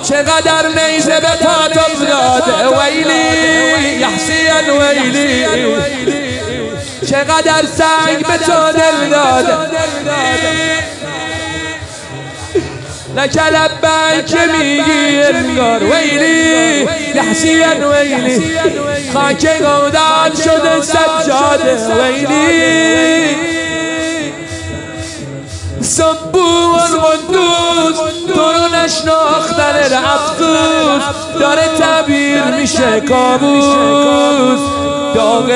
چقدر نیزه به پات افتاده ویلی یا حسین ویلی چقدر سنگ به تو دل داده لک لبیک که میگی انگار ویلی یا حسین ویلی خاک گودان شده سجاده ویلی سبوح القدوس تو رو نشناختن افسوس داره تعبیر میشه کابوس داغ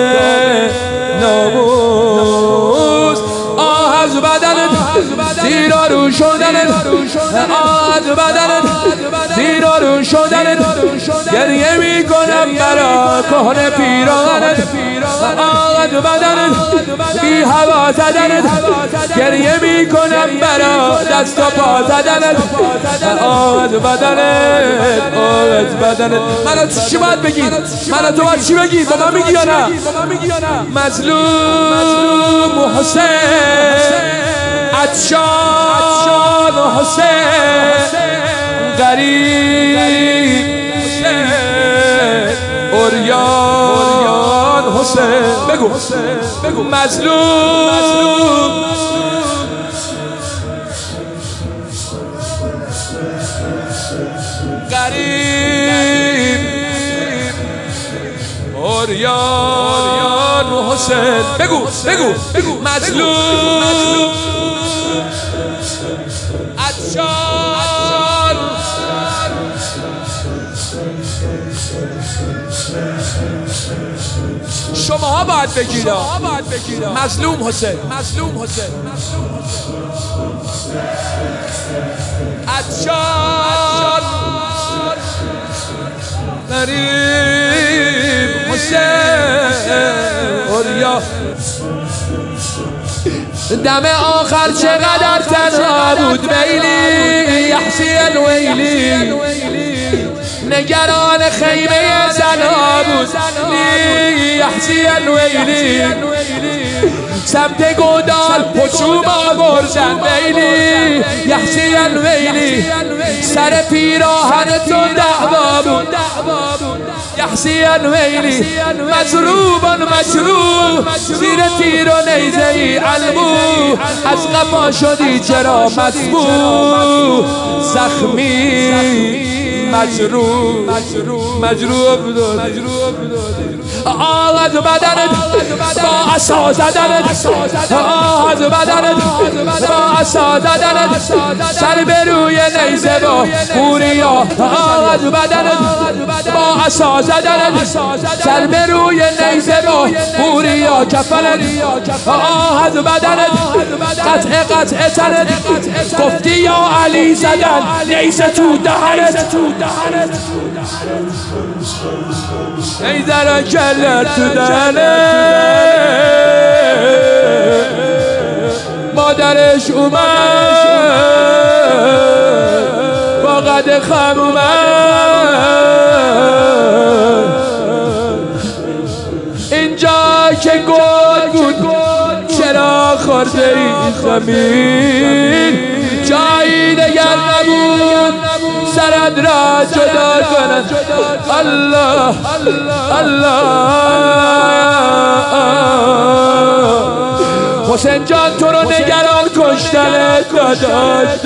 ناموس آه از بدنت زیرا رو شدنت آه از بدنت زیرا رو شدنت گریه میکنم برا کهنه پیراهنت آه از بدنت بی هوا زدنت گریه میکنم برا دست و پا زدنت آه از بدنت آه از بدنت من چی باید بگی؟ من تو باید چی بگی؟ با من میگی یا نه؟ مظلوم حسین عطشان حسین غریب حسین عریان حسین بگو مظلوم غریب عریان حسین بگو مظلوم عطشان شماها باید بگید مظلوم حسین عطشان غریب حسین عریان دم آخر چقدر تنها بود ویلی یا حسین ویلی نگران خیمه زنها بود یا حسین ویلی سمت گودال هجوم آوردن ویلی یا حسین ویلی سر پیراهن تو دعوا بود یا حسین ویلی مجروح زیر تیر و نیزه ای علمو از قفا شدی چرا مسموم زخمی مجروح آه از بدنت با عصا زدنت آه از بدنت با عصا زدنت سر به روی نیزه با پوریا آه از بدنت با عصا زدنت سر به روی نیزه با پوریا کفنت آه از بدنت قطع تنت گفتی یا علی زدن نیزه تو دهنت نیزه را کلر تو دهنت مادرش اومد با قد خم اومد اینجا که گل بود چرا خورده این زمین جایی دگر نبود سرد را جدا کند الله حسین جان تو رو نگران کشتنت داداش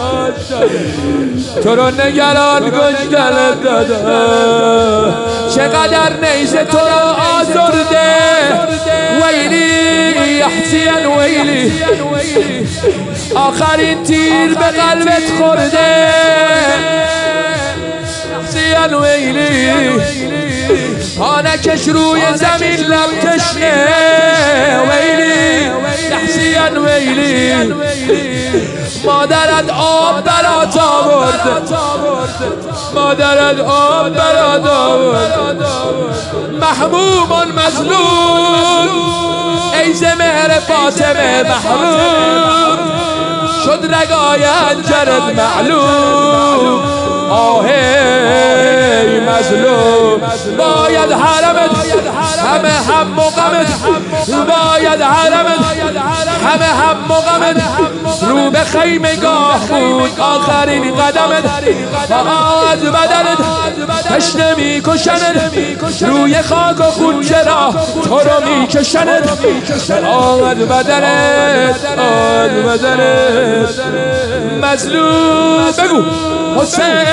تو رو نگران کشتنت داداش چقدر نیزه تو رو آزرده ویلی یا حسین ویلی آخرین تیر به قلبت خورده حسین ویلی آنکش روی زمین لب تشنه ویلی حسین ویلی مادرت آب برات آورد مادرت آب برات آورد محموم مظلوم ای ز مهر فاطمه محروم شد رگای حنجرت معلوم آهی مظلوم باید حرمت همه هم و غمت باید حرمت همه هم و غمت رو به خیمگاه بود آخرین قدمت از بدنت تشنه میکشنت روی خاک و خون چرا تو رو میکشنت از بدنت مظلوم بگو حسین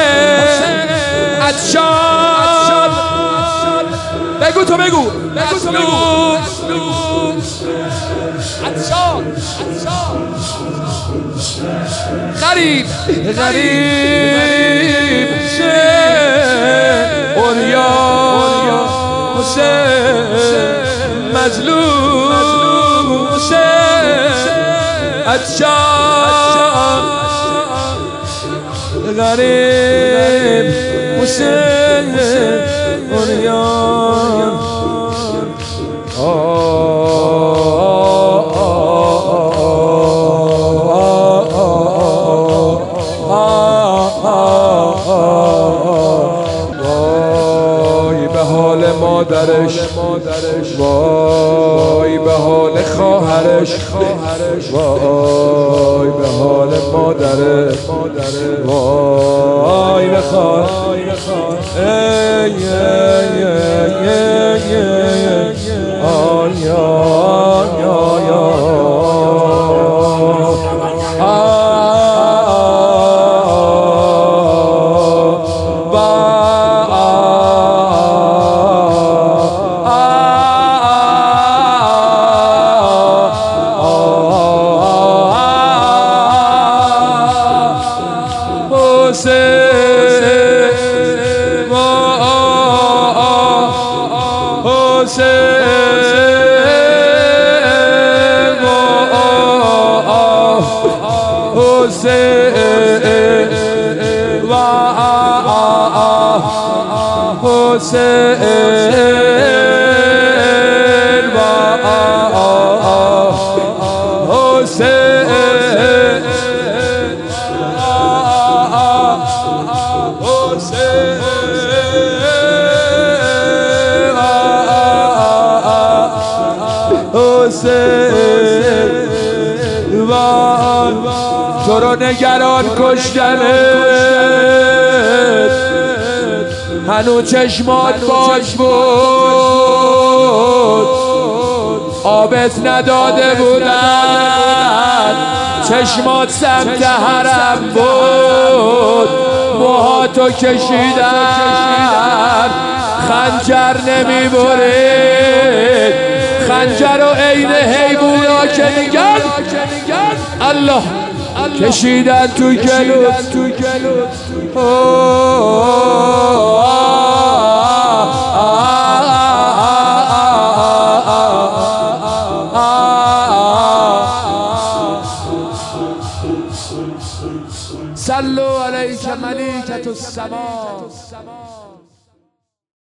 عطشان بگو تو بگو مظلوم عطشان غریب اوریا حسین مظلوم حسین عطشان غریب حسین اوریان وای به حال مادرش وای به حال خواهرش وای به حال مادرش وای به خواهرش تو رو نگران کشتنت هنو چشمات باش بود آبت نداده بودن چشمات سمت حرم بود موهاتو کشیدن خنجر نمی برید خنجر و عین حیوونا که میگن الله کشیدن تو گلوت صلوا علیک ملیکة السما